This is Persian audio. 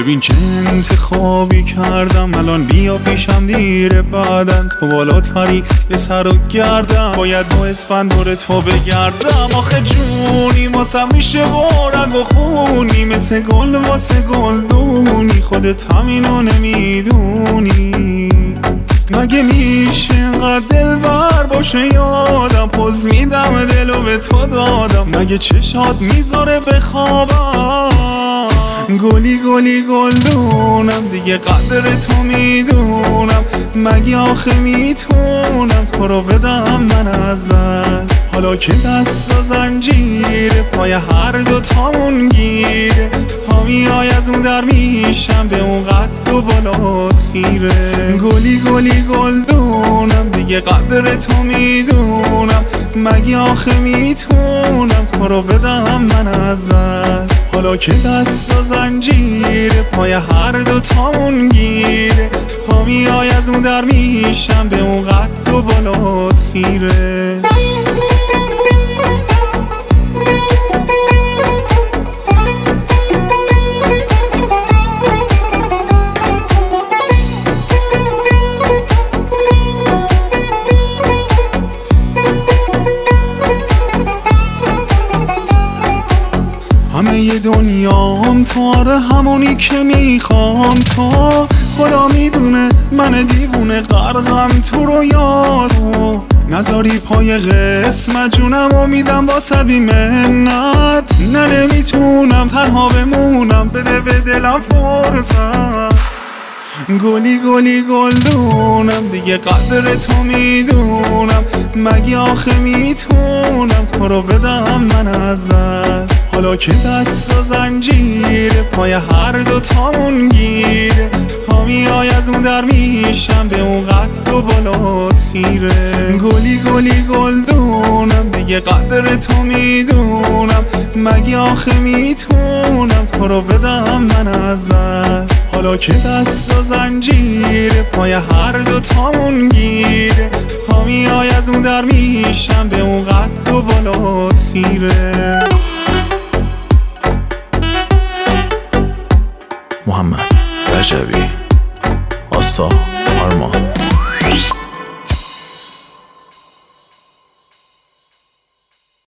ببین چه انتخابی کردم الان، بیا پیشم دیره بعدن تو بالاتری یه سر و گردم، باید با اسفند دور تو بگردم. آخه جونی واسم میشه با رگ و خونی، مثل گل واسه گلدونی، خودت همینو نمیدونی. مگه میشه اینقدر دلبر باشه یادم، پوز میدم دلو به تو دادم، مگه چشات میذاره بخوابم. گلی گلی گلدونم دیگه قدر تو میدونم، مگه آخه میتونم تو رو بدم من از دست. حالا که دست و زنجیره پای هر دو تامون گیره، پامیای از اون در میشم به اون قد و بالات خیره. گلی گلی گلدونم دیگه قدر تو میدونم، مگه آخه میتونم تو رو بدم من از دست. حالا که دست و زنجیره پای هر دو تامون گیره، پامیای از اون در میشم به اون قد و بالات خیره. همه ی دنیام تو، آره همونی که میخوام تو، خدا میدونه من دیوونه غرقم تو رو یارو، نذاری پای قسمت جونم و میدم با بی منت. نه نمیتونم تنها بمونم، بده به دلم فرصت. گلی گلی گلدونم دیگه قدر تو میدونم، مگه آخه میتونم تو رو بدم من از دست. حالا که دست و زنجیره پای هر دو تامون گیره، پامیای از اون در میشم به اون قد و بالات خیره. گلی گلی گلدونم دیگه قدر تو میدونم، مگه آخه میتونم تو رو بدم من از دست. حالا که دست و زنجیره پای هر دو تامون گیره، پامیای از اون در میشم به اون قد و بالات خیره. محمد رجبی، آسا